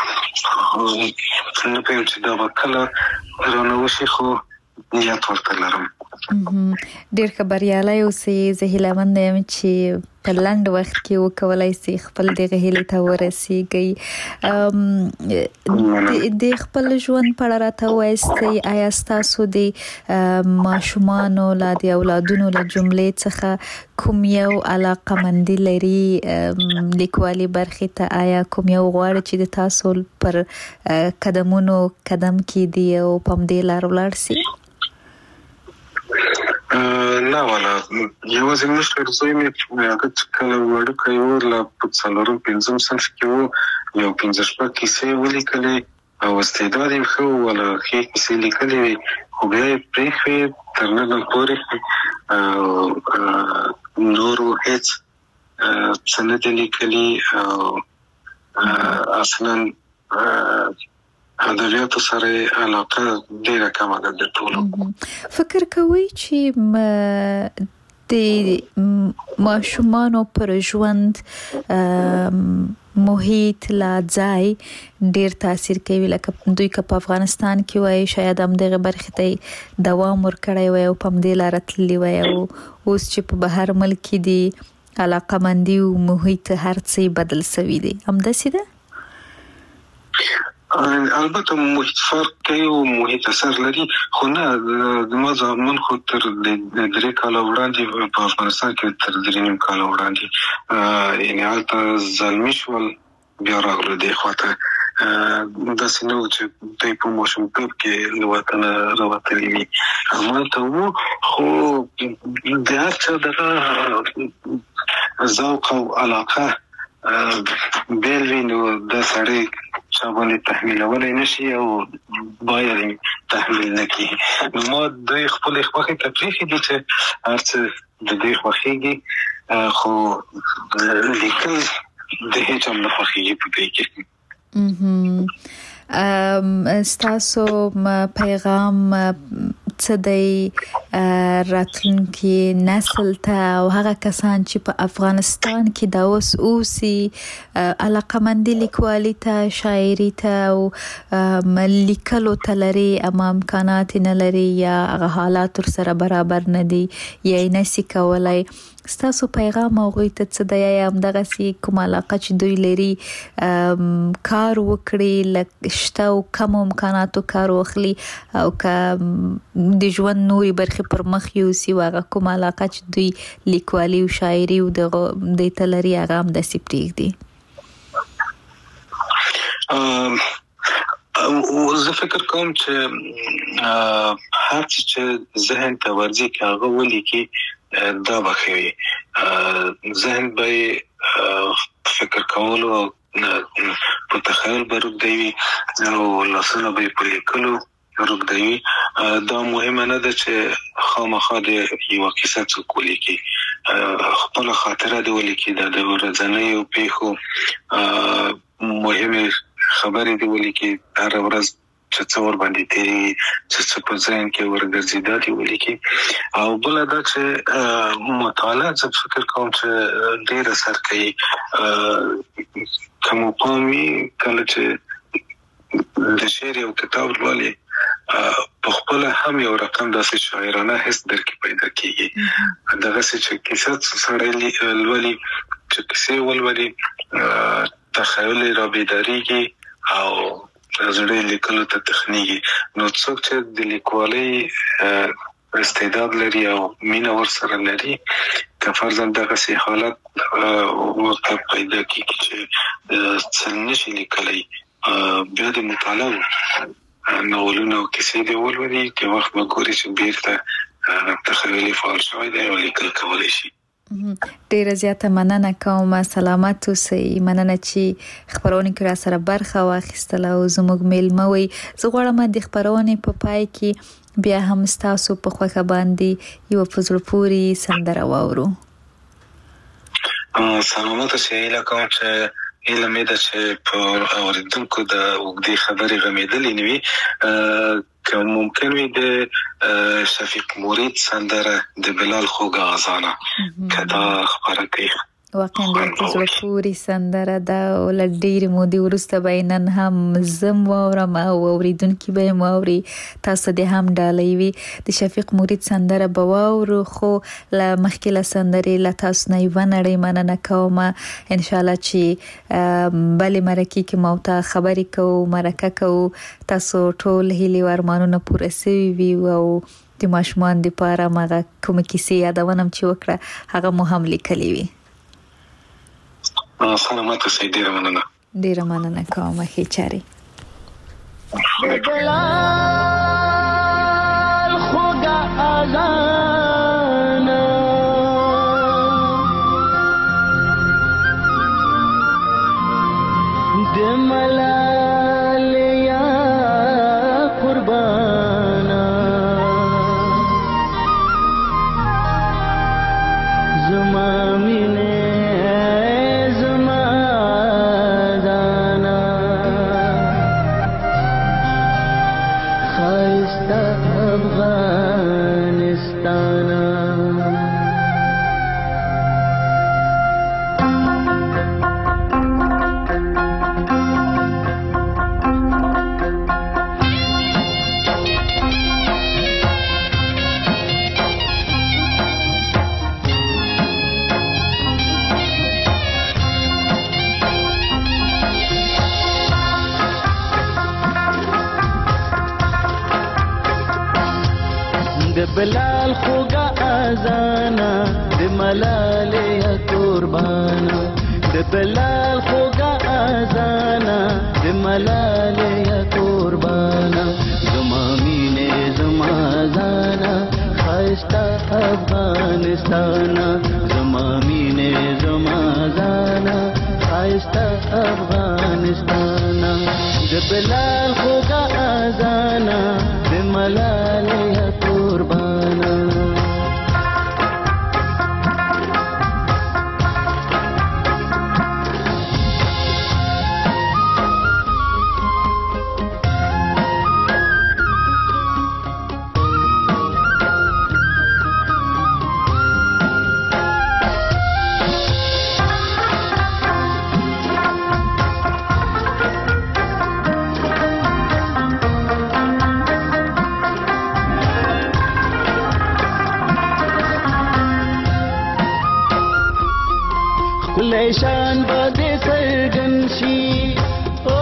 S4: څنګه په چې دا وکړه رانوشي خو نیت ورته لرم
S3: ډېر خبريالي اوسې زه هیله مند یم چې په لنډ وخت کې وکولای شي خپل دغه هیله ته ورسیږي د خپل ژوند په اړه راته وایستئ آیا تاسو د ماشومانو لا د اولادونو له جملې څخه کوم یو علاقمندي لري لیکوالي برخې ته آیا کوم یو غواړي چې د تاسو پر قدمونو قدم کېدي او په دې لار ولاړ شي
S4: نه ولا یوازې مشر زوی مې هغه کله وړوکی و لا په څلورم پنځم صنف کې و یو پنځه شپږ کیسې ولیکلې او استعداد یې ښه و ولا ښې کیسې لیکلې وې خو بیا یې پرېښوې تر ننه پورې نورو هېڅ څه نه دي لیکلي او اصلا ادبیاتو سره علاقه ډیره کمه ده د ټولو
S3: فکر کوي چې د ماشومانو پر ژوند محیط لا ځای ډیر تاثیر کوي لکه دوی که په افغانستان کې وای شاید هم دغه برخه ته دوام ورکړی وای او په دې لار تللی وای او اوس چې په بهر ملک دی علاقمندي او محیط هر څه بدل شوی دی هم داسې ده
S4: البته محیط فرق کوي او محیط اثر لري خو نه ما زمون خو تر درې کاله وړاندې په افغانستان کې تر درې نیم کاله وړاندې یعنی هلته زلمي شول بیا راغلو دې خواته داسې نه و چې دوی په ماشومتوب کې له وطنه راوتلي وي همالته وو خو د هر چا دغه ذوق او علاقه بیل وي نو د سړی چا باندې تحمیلولی نشي او باید تحمیل نکړي نو ما دوی خپلې خوښې ته پرېښي دي چې هر څه د دوی خوښېږي خو لیکل د هېچا هم نه خوښېږي په دوی کې
S3: ستاسو پیغام څه دی راتلونکي نسل ته او هغه کسان چې په افغانستان کې دا اوس اوسي علاقمندي لیکوالي ته شاعري ته او لیکلو ته لري اما امکانات نه لري یا هغه حالات سره برابر نه دي یا یې نشي کولای ستاسو پیغام هغوی ته څه دی یا همدغسې کوم علاقه چې دوی لري کار وکړي شته او کم امکاناتو کار واخلي او که د ژوند نورې برخې پر مخ یوسي هغه کوم علاقه چې دوی لیکوالي او شاعري او دې ته لري هغه همداسې پرېږدي
S4: زه فکر کوم چې هر څه چې ذهن ته ورځي که هغه ولیکي دا به ښه وي ذهن به فکر کولو او په تخیل به روږدی او لاسونه به یې په لیکلو روږدی دا مهمه نه ده چې خامخا د یوه کیسه څوک ولیکي خپله خاطره دې ولیکي دا د ورځنیو پیښو مهمې خبرې دې ولیکي هره ورځ چې څه ورباندې تېرېږي چې څه په ذهن کې ورګرځي دا دې ولیکي او بله دا چې مطالعه زه فکر کوم چې ډېر اثر کوي که مو پام وي کله چې د شعر یو کتاب لولې په خپله هم یو رقم داسې شاعرانه حس درکې پیدا کېږي دغسې چې کیسه سړی لولي چې کیسې ولولي تخیل یې رابیدارېږي او زړه لیکلو ته تخنیږي نو څوک چې د لیکوالۍ استعداد لري او مینه ورسره لري که فرضاً دغسې حالت ورته پیدا کېږي چې څه نشي لیکلی بیا د مطالعه ناولونه او کیسې دې ولولي که وخت به ګوري چې بیرته تخیلي فعال شوی دی او لیکل کولی شي.
S3: ډیره زیاته مننه کوم. سلامت اوسئ. مننه چې خبرونه کې را سره برخه واخیستله او زموږ میلمه وي. زه غواړم د خبرونه په پای کې بیا هم تاسو په خوښه باندې یو په زړه پورې سندره واورو.
S4: سلامت اوسئ. لکه چې علم دې چې په اوریدونکو د وګړي خبرې غمیدلې نوي که ممکن وي د شفیق مرید سندره د بلال خوږه اذانه کدا خبره کوي.
S3: واقعا د زړه پورې سندره دا ول ډېر مودي ورسته بینن هم زم واورم او اوریدونکو به موري تاسو د هم ډالۍ وي. د شفیق مرید سندره به واورو خو ل مخکله سندره ل تاسو نه ونړې مننه کوم. ان شاء الله چې بل مرکه کې موته خبرې کوو مرکه کوو تاسو ټول هلي ورمانونه پوره سوي وي او د ماشومان د پاره مغه کوم کیسه یادونم چې وکړه هغه مو هم لیکلې وي.
S4: سلامت اوسئ. ډیره مننه.
S3: ډیره مننه کوم. ښه چاري.
S6: بلال خوږه اذان د ملال یا قربانا زما مینه بلال خوږه اذانا د ملال یا قربانا د بلال خوږه اذانا د ملال یا قربانا زما مینه زما زانا خاستا افغانستانا زما مینه زما زانا خاستا افغانستانا د بلال خوږه اذانا د ملال یا قربانا شان بده سرګن شي او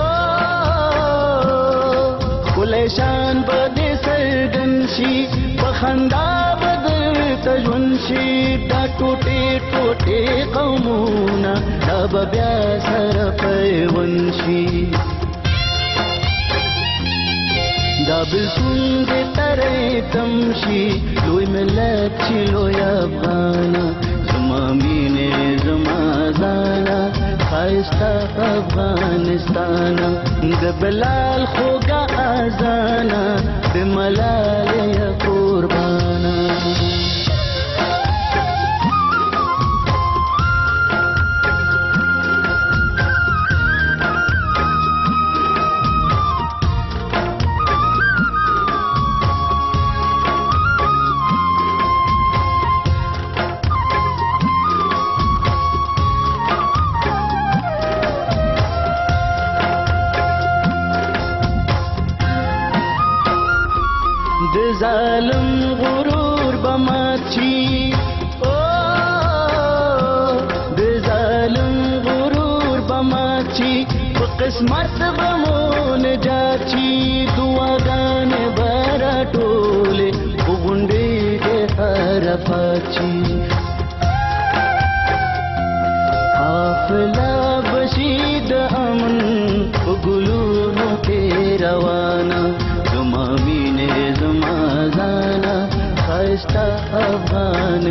S6: کله شان بده سرګن شي په خندا بدل تجون شي دا ټوټه ټوټه قومونه دا بیا سره پیون شي دا بلسون دې ترې تمشي لوی ملت چې لوی افغانا زما مینه زما زانا خاستا افغانستانا د بلال خوږه اذانا د ملال یا قربانا ظالم غرور بماچی او د ظالم غرور بماچی په قسمت بمون جاچی دعاګانې برا ټوله وګونډې د حرفاچی حافظه بشید امن وګلونو کې روانه زما مینه زما زانا خاستا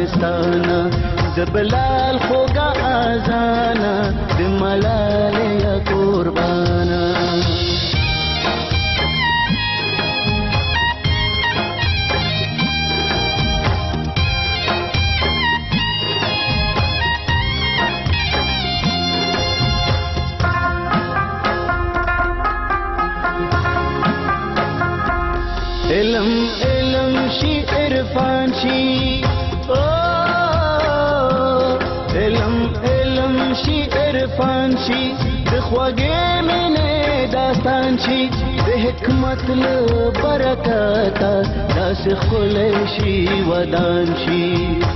S6: افغانستان زبلال خوگا آزانا د ملالیا قربانا علم علم شي عرفان شي علم علم شي عرفان شي د خوږې مینې داستان شي د حکمت له برکته داسې ښکلی شي ودان شي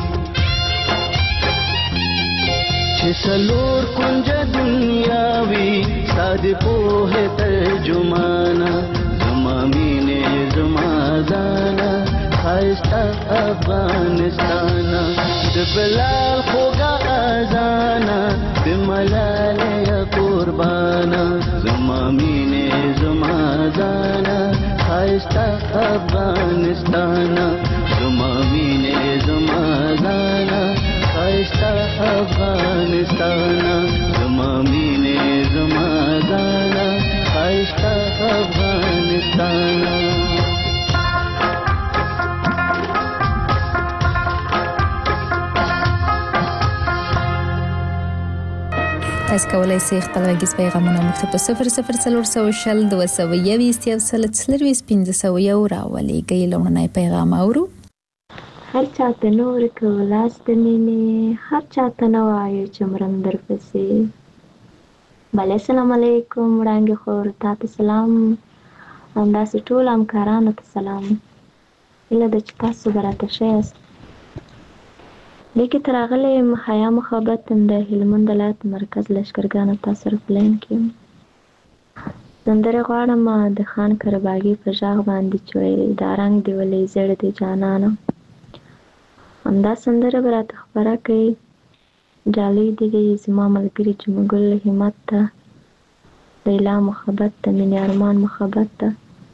S6: چې څلور کونجه دنیا وي ستا د پوهې ترجمانه زما مینې زما ځانه ښایسته افغانستانه د بلال خوږه اذانه د ملالۍ قربانه زما مینې زما ځانه ښایسته افغانستانه زما مینې زما ځانه ښایسته افغانستانه زما مینې زما ځانه ښایسته افغانستانه
S3: تاسو کولای شئ خپل غږیز پیغامونه موږ ته په صفر صفر څلور سوه شل دوه سوه یویشت یو سل څلرویشت پنځه سوه یو راولېږئ. لومړنی پیغام اورو.
S7: هر چاته نور که لاس د مینې هر چاته نه وایو چې مرم درپسې. بله السلام علیکم وړانګې خور تا ته سلام همداسې ټولو همکارانو ته سلام. هیله ده چې تاسو به راته ښه یاست. دې کې ته راغلی یم حیا محبت د هلمند ولایت مرکز لښکرګانو تا سره په لاین کې یم. سندرې غواړم د خان کرباغي په غږ باندې چې وایي دا رنګ دې ولې زیړ دی جانانه. همدا سندره به راته خپره کوي. جالۍ دې وي زما ملګري چې مګل همت ته لیلا محبت ته مینې ارمان محبت ته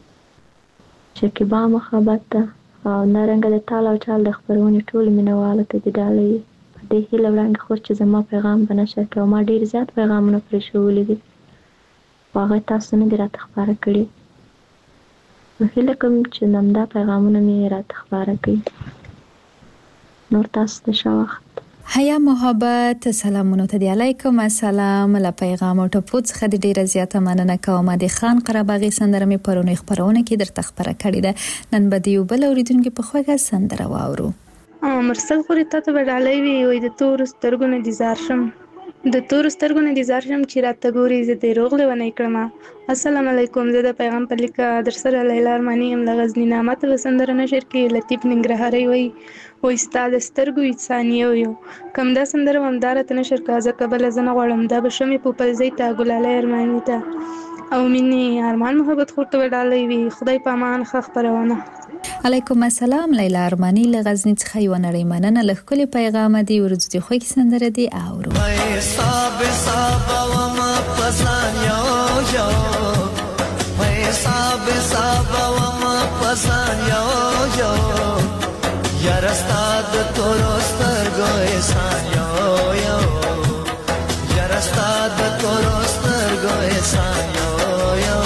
S7: شکیبا محبت ته او نارنګه د تال او چال د خپرونې ټولو مینهوالو ته دې ډالۍ په دې هیله وړاندې خور چې زما پیغام به نشر کړي او ما ډېر زیات پیغامونه پرې ښوولي دي خو هغه تاسو نه دي راته خپاره کړي. نو هیله کوم چې همدا پیغامونه مې راته خپاره کړي. نور تاسو ته ښه وخت.
S3: حیا محبت سلامونه ته دی. علیکم السلام. له پیغام او ټپو څخه د ډیره زیاته مننه کوم. د خان قرباغي سندره مې پرونی خبرونه کې درته خبره کړې ده. نن به دی بل اوریدونکو په خوږه سندره واورو.
S8: مرسل خوري ته ته ډالۍ وی وي د تور سترګو نه ديزار شم د تور سترګو نه ديزار شم چې راته ګوري زه دې روغله ونه کړم. السلام علیکم. زه د پیغام په لیکه در سره لیلا ارمانی ام لغزنی نامه ته سندره نشر کې لطیف ننګرهاري وي و استاد سترګو انسانیو یو کم دا سندره همدار ته نشر کازه قبل زنه غړم دا بشمه په پلزې ته ګلاله ارمانی ته او مني ارمان محبت خورته ډالۍ وي. خدای پامان خخ پرونه.
S3: علیکم السلام. لیلا ارمانی له غزنی څخه یو نړۍ مننه له خپل پیغام دی ورځ دی خو کی سندره دی اورو.
S9: حساب حساب و ما پسان یو یو حساب حساب و ما پسان یو یو یار استاد تورستر گو احسان یو یو یار استاد تورستر گو احسان یو یو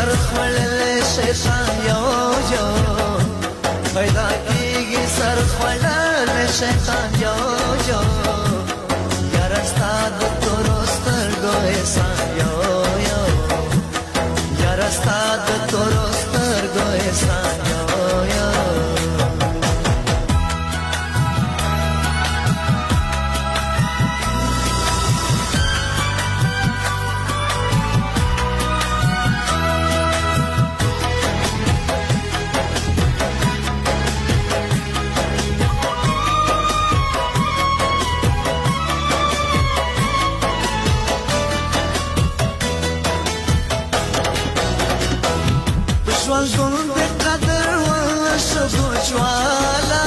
S9: سر خړلې شیطان یو یو پیدا کیږي سر خړلې شیطان یو یو یار ستاد تورستر ګوې سان یو یو یار ستاد تورستر ګوې سان یو یو ژوند د قدر ولا شبو جوالا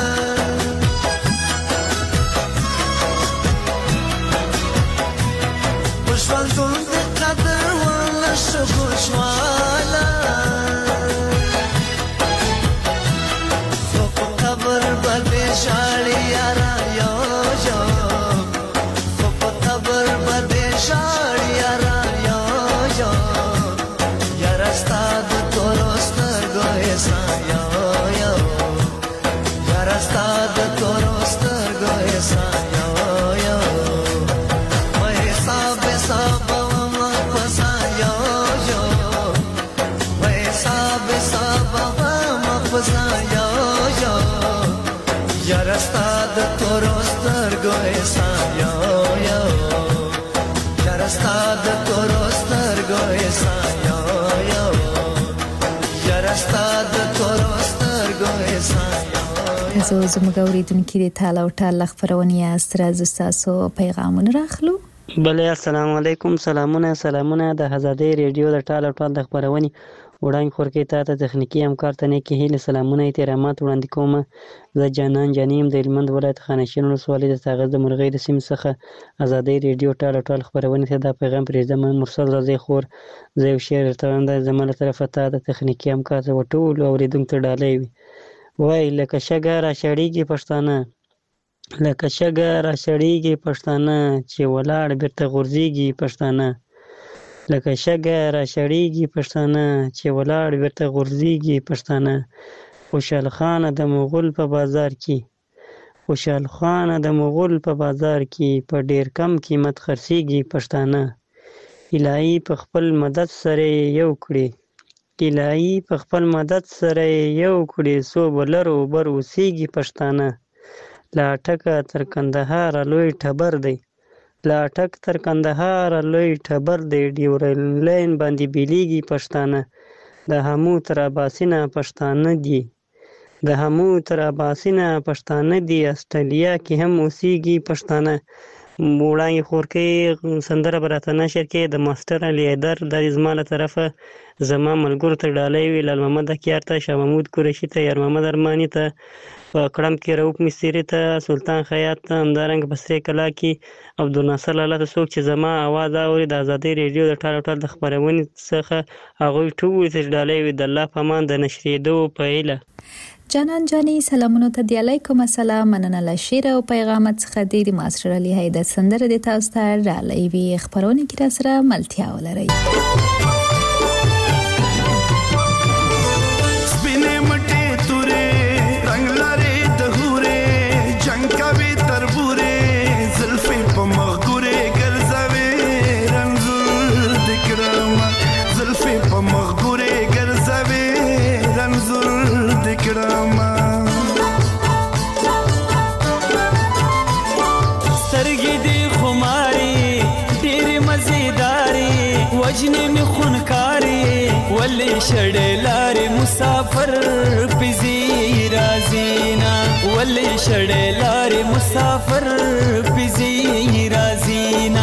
S9: ژوند د قدر ولا شبو جوالا په قبر باندې شاړي یارا یو یو په قبر باندې شاړي یارا یو یو یارا ستاد ستاد تورستر ګوې سان یو یو مې حساب حساب ما پسان یو یو مې حساب حساب ما پسان یو یو یار ستاد تورستر ګوې سان یو یو یار ستاد تورستر ګوې سان یو یو یار ستاد تورستر ګوې سان
S3: تاسو زموږ اوریدونکو د تعالی او تعالی خبرونه یاست راز تاسو پیغامونه راخلو
S10: بله السلام علیکم سلامونه سلامونه د آزادۍ ریډیو د تعالی او تعالی خبرونه وړاندې خورکې ته تخنیکی همکار ته نه کې هیله سلامونه احترامات وړاندې کوم زه جانان جانیم د هلمند ولایت خانشین ولسوالۍ د ساغر د مرغۍ د سیمې څخه آزادۍ ریډیو تعالی او تعالی خبرونه ته دا پیغام پرېږدم مرسل رضی خور زه یو شعر درته وایم دا زما له طرفه ته د تخنیکی همکار ته ټولو اوریدونکو ته ډالۍ وي وای لکه شګه را شړیږي پښتانه لکه شګه را شړیږي پښتانه چې ولاړ بیرته غورځيږي پښتانه لکه شګه را شړیږي پښتانه چې ولاړ بیرته غورځيږي پښتانه خوشحال خان د مغول په بازار کې خوشحال خان د مغول په بازار کې په ډیر کم قیمت خرڅيږي پښتانه الهي په خپل مدد سره یو کړی الهي په خپل مدد سره یو کړي سو بلرو بر اوسېږي پښتانه لا ټکه تر کندهار لوی ټبر دی لا ټک تر کندهار لوی ټبر دی ډیورل لاین باندې بیلیږي پښتانه د همو تر اباسینه پښتانه دي د همو تر اباسینه پښتانه دي استرالیا کې هم اوسېږي پښتانه وړاندې خورکې سندره به راته نشر کې د ماسټر علي حیدر دا زما له طرفه زما ملګرو ته ډالۍ وي لال محمد اکیار ته شاه محمود قریشي ته یار محمد ارماني ته په کړم کې رؤف مستري ته سلطان خیاط ته همدارنګه په سرې کلا کې عبدالناصر لاله ته څوک چې زما اواز اوري د آزادۍ ریډیو د ټال ټال د خبرونې څخه هغوی ټول ته ډالۍ وي د الله په امان د نشریدو په هیله
S3: جانان جانی سلامونو ته دی علیکم السلام مننه له شعر او پیغامات څخه د ماسټر علي حیدر سندره د تاسو ته ډالۍ وي خبرونه کې را سره ملتیا ولري
S11: سپینې مټې تورې رنگ لري د هورې جنگ کوي تربورې زلفې په مغورې ګرځوي رنزور د کرام زلفې په مغورې ګرځوي رنزور د کرام
S12: سترګې دې خماري ډېرې مزیداري وجنې مې خونکاري ولې شړې لارې مسافر پزي رازینا ولې شړې لارې مسافر پزي رازینا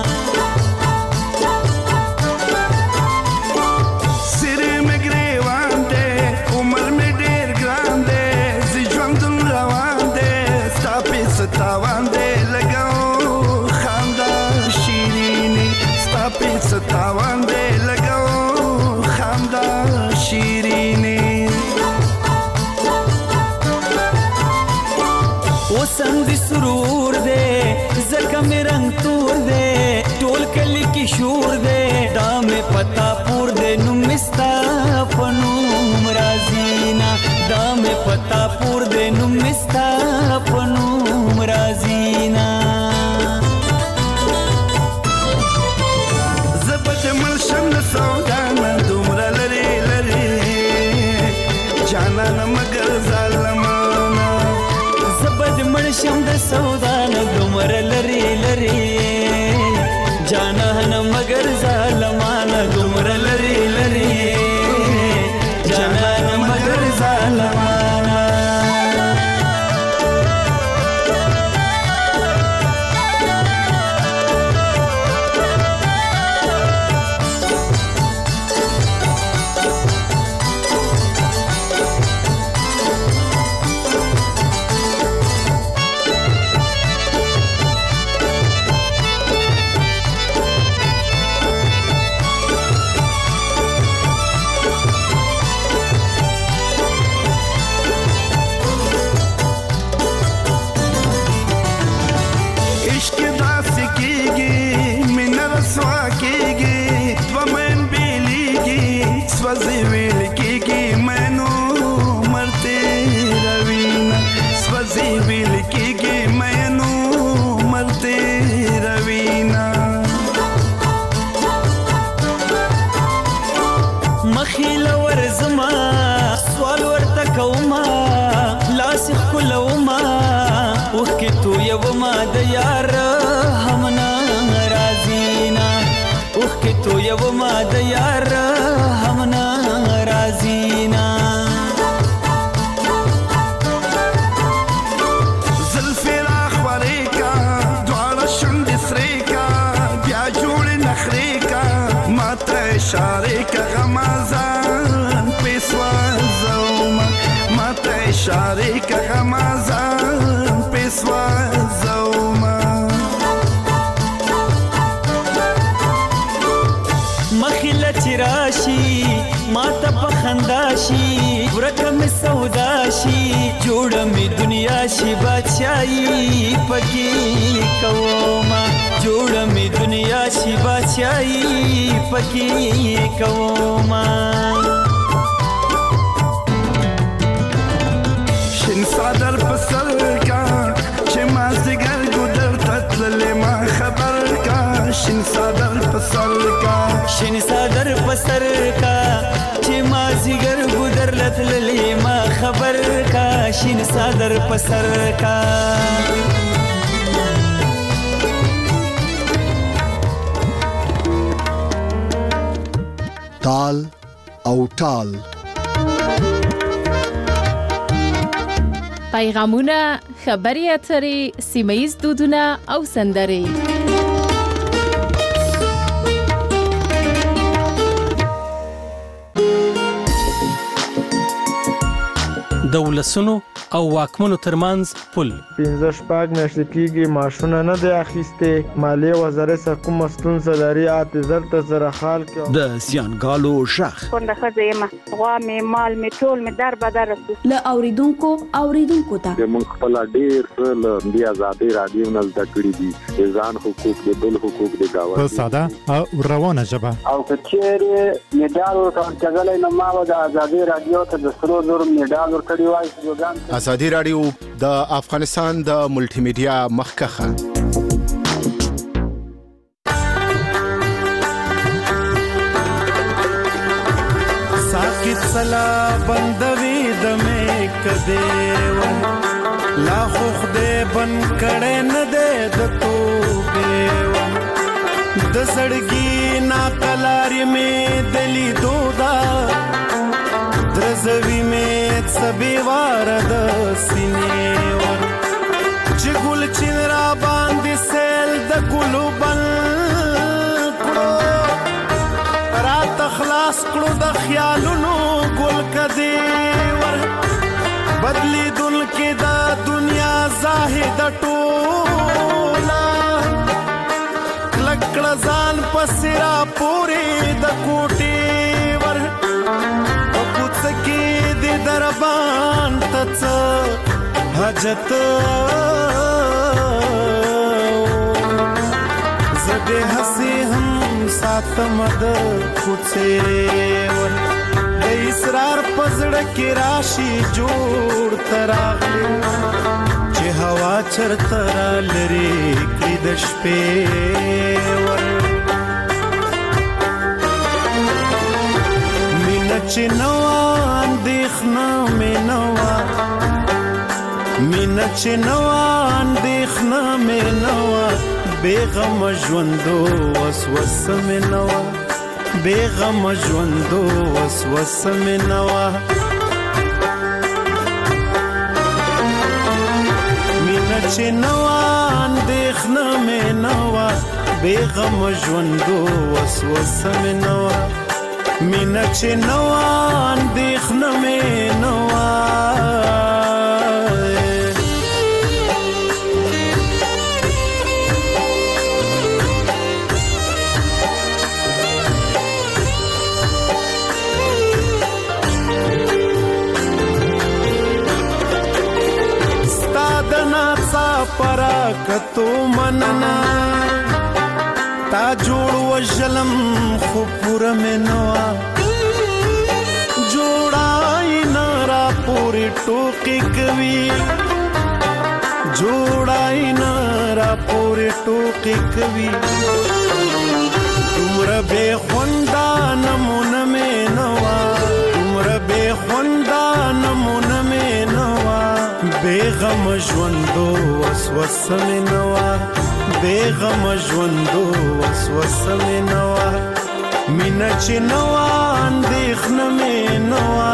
S11: ستاوان دې لګاو خندا شیرینی ستا په ستاوان دې لګاو خندا شیرینی
S12: وسم دې سرور دې زکه مې رنگ تور دې ټول کلی کې شور دې دا مې پتا پور دې نو مې
S11: جانان مگر ظالمانا
S12: زبد منشم د سودان دمر لري لري جانان مگر ظالمانا دمر لري لري جانان مگر ظالمانا د یار همنا رازینا اوخ کې تو یو ما د یار همنا رازینا
S11: زلفی راخ وریکا دوار شند سریکا بیا جوړ نخریکا ماته اشاره کا غمازان پیسوا زوما ماته اشاره کا غمازان پیسوا
S12: راشي ماته پخنداشي ورکم سوداشي جوړه می دنیا شي بادشاہي پکې کوما جوړه می دنیا شي بادشاہي پکې کوما
S11: شین صدر پسر کا چې ما زګر ګدر تتل ما خبر کا شین صدر پسر کا
S12: شین صدر پسر کا چې ما زګر ګدر لتل ما خبر کا شین صدر پسر کا
S1: تال او ټال
S2: پیغامونه خبري اترې سیمه‌ییز دودونه او سندرې
S13: د ولسونو او واکمنو ترمنځ پل
S14: پنځه شپږ میاشتې کېږي معاشونه نه دی اخیستې مالیې وزارت څخه کومه ستونزه لري اته زر ته زره خال کې
S15: د زیانګالو شخ
S16: کونډه ښځه یم غوا مې مال مې ټول مې در بدر
S17: له اوریدونکو اوریدونکو ته
S18: موږ خپل ډېر څه له دې آزادۍ رادیو نه زده کړي دي د ځان حقوق د بل حقوق د گاونډي
S19: په ساده او روانه ژبه
S20: او کچېره میډال ورکړل نو ما د آزادۍ رادیو ته د سرو زر میډال ورکړی وای
S21: ازادي رادیو د افغانستان د ملټي میډیا مخکخه
S11: ساکت سلا بندوي د مې کده و لا خو خدای بن کړه نه ده د توبه و د سړګي ناکلاري مې دلی دودا درزوی میں سبی وارد سینے ور چی گل چین را باندی سیل دا گلو بل کرو رات خلاص کرو دا خیالونو گل کدی ور بدلی دل کی دا دنیا زاہد ٹولا لکڑ زان پسرا پوری دا کوٹی ور سکی دی دربان تڅ حاجت زده حسی هم ساتم د کوڅه ور د اسرار پزړه کې راشي جوړ تراغلی چې هوا چرته لري کې د شپې ور چې نو اندې
S12: اندېښنه مې نه وه مینه چې نه وه اندېښنه مې نه وه بېغمه ژوندو وسوسه مې نه وه بېغمه ژوندو وسوسه مې نه وه مینه چې نه وه اندېښنه مې نه وه بېغمه ژوندو وسوسه مې نه وه مینه چې نه وه اندېښنه مې نه وه پرا کتو مننا تا جوړ وژلم خو پوره مې نه وه جوړای نه را پورې ټوکې کوي جوړای نه را پورې ټوکې کوي دومره بې خونده نمونه مې نه وه دومره بې خونده نمونه مې نه وه بېغمه ژوندو وسوسه مې نه وه بېغمه ژوندو وسوسه مې نه وه مینه چې نه وه اندېښنه مې نه وه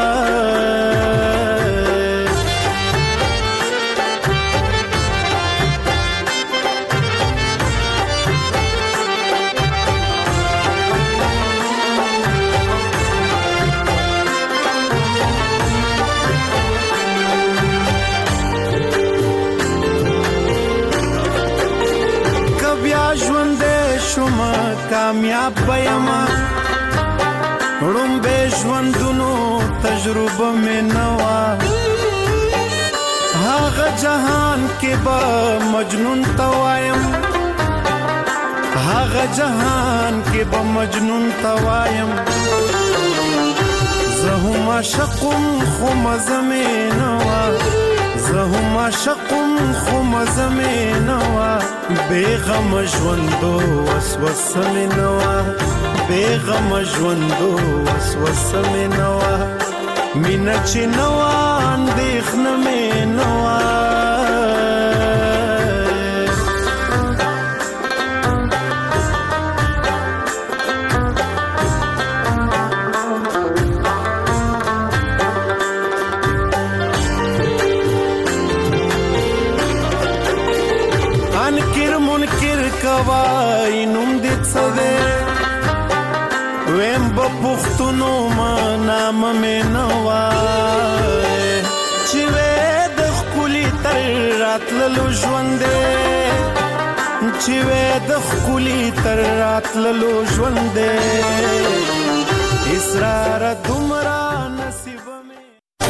S12: کامیاب بېما ړومبې ژوندونو تجربه مې نه وه هغه جهان کې به مجنون ته وایم هغه جهان کې به مجنون ته وایم زه هم عاشقم خو مزه مې نه وه زه هم عاشقم خو مزه مې نه وه بېغمه ژوندو وسوسه مې نه وه بېغمه ژوندو وسوسه مې نه وه مینه چې نه وه اندېښنه مې نه وه کوای نوم دې څه دی ویم به پوښتنو ما نامه مې نه وای چې وې د ښکلي تر راتللو ژوند دی چې وې د ښکلي تر راتللو ژوند دی اسراره دومره